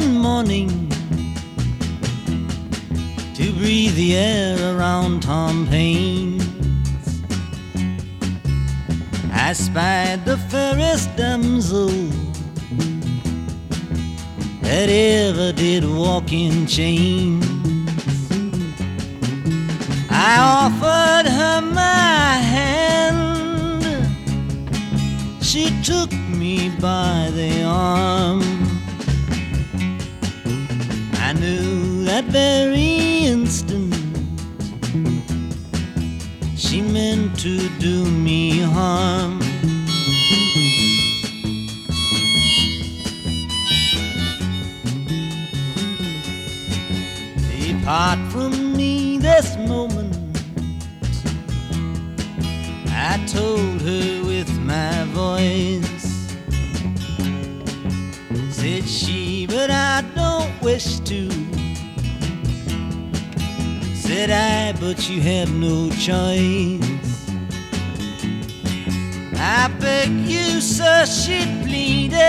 one morning to breathe the air around Tom Paine's, I spied the fairest damsel that ever did walk in chains. I offered her my hand, she took me by the arm. I knew that very instant she meant to do me harm. Depart from me this moment, I told her with my voice. Said she, but I don't wish to. Said I, but you have no choice. I beg you, sir, she pleaded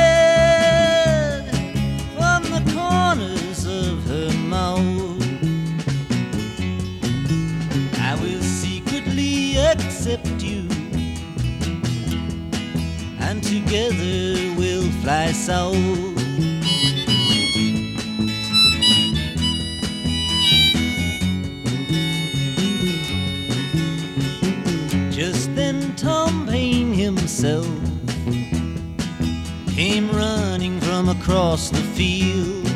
from the corners of her mouth. I will secretly accept you, and together we'll fly south. Just then Tom Paine himself came running from across the field,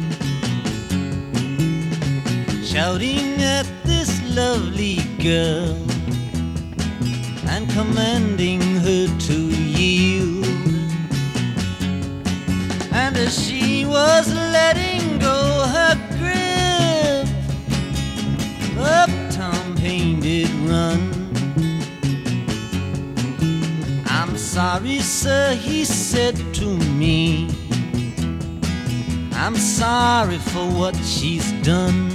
shouting at this lovely girl and commanding her to yield. And as she was letting go her grip, up Tom Paine did run. I'm sorry, sir, he said to me, I'm sorry for what she's done.